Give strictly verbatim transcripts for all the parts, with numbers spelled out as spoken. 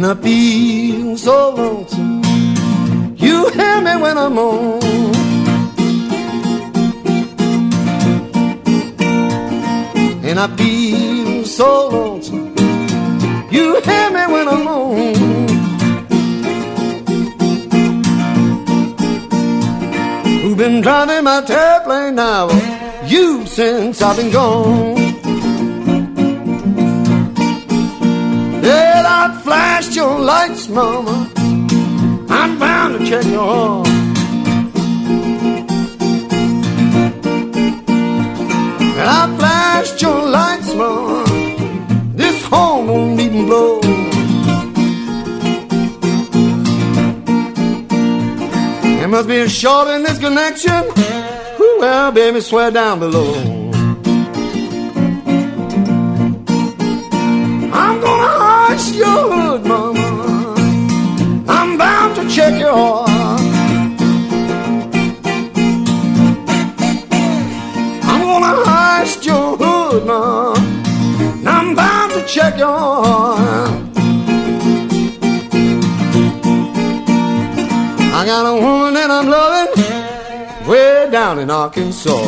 I feel so lonesome. You hear me when I'm on. And I feel so lonesome. You hear me when I'm on. Who've been driving my airplane now? You since I've been gone. Well, I flashed your lights, mama. I'm bound to check your heart. And I flashed your lights, mama. This horn won't even blow. There must be a short in this connection. Ooh, well, baby, swear down below. I'm gonna hush your hood, mama. I'm bound to check your heart. I'm gonna hush your hood, mama. I'm bound to check your heart. I got a woman that I'm loving way down in Arkansas.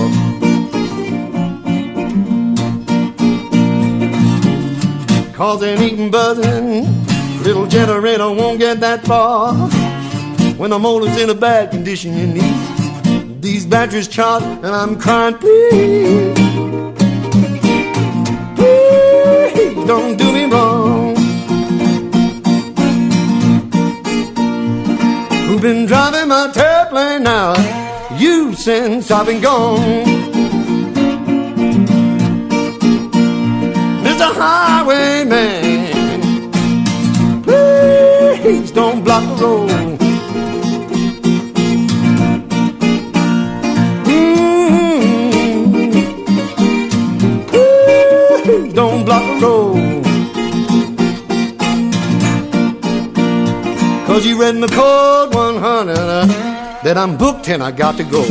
Cause ain't even buzzing, little generator won't get that far. When the motor's in a bad condition, you need these batteries charged, and I'm crying, please, please don't do me wrong. Who've been driving my airplane now? You since I've been gone. Mister Highwayman, please don't block the road. Mm-hmm. Please don't block the road. Cause you read my code one hundred uh, that I'm booked and I got to go.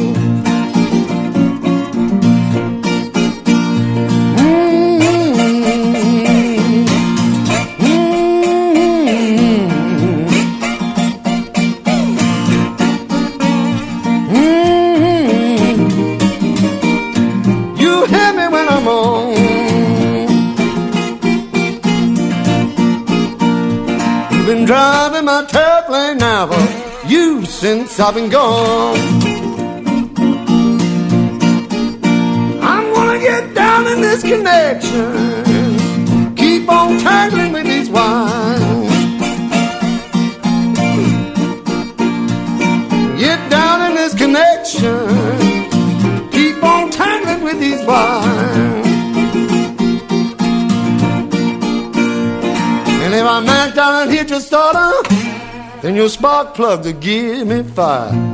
Driving my airplane now for you since I've been gone. I'm gonna get down in this connection, keep on tangling with these wires. Get down in this connection, keep on tangling with these wires. And if I mashed out and hit your starter, then your spark plugs will give me fire.